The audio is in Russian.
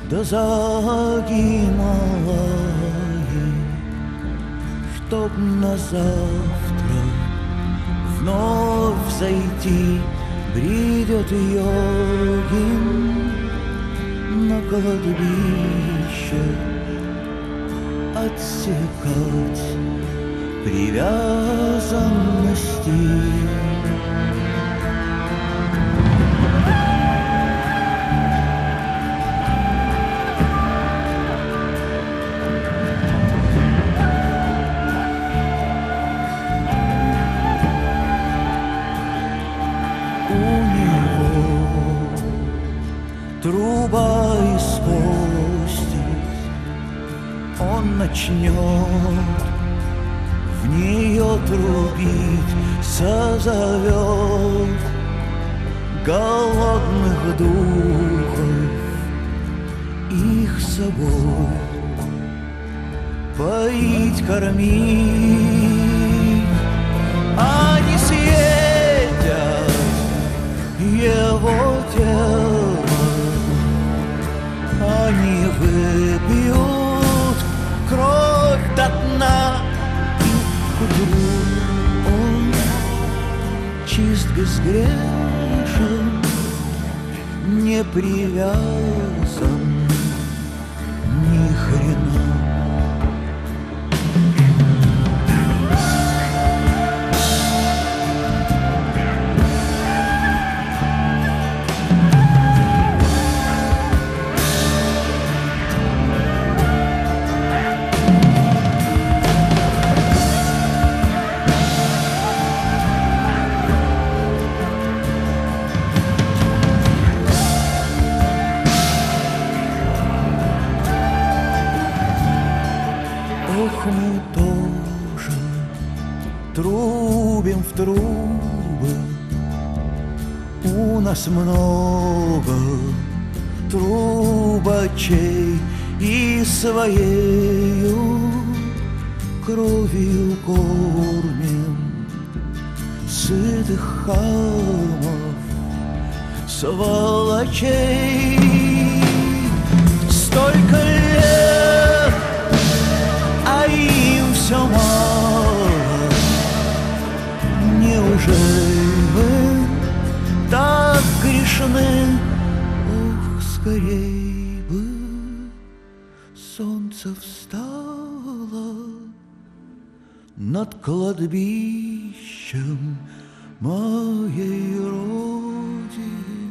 да за Гималаи, чтоб на завтра вновь зайти. Бредет йогин на кладбище, отсекать привязанности. Труба испустит, он начнет в нее трубить, созовет голодных духов их собой поить, кормить. Они съедят его тело, они выпьют кровь до дна, и к утру он чист, безгрешен, не привязан ни хрена. Ох, мы тоже трубим в трубы, у нас много трубачей, и своею кровью кормим сытых хамов, сволочей. Столько лет, а им все мало. Неужели мы так грешны? Ох, скорей бы солнце встало над кладбищем моей Родины.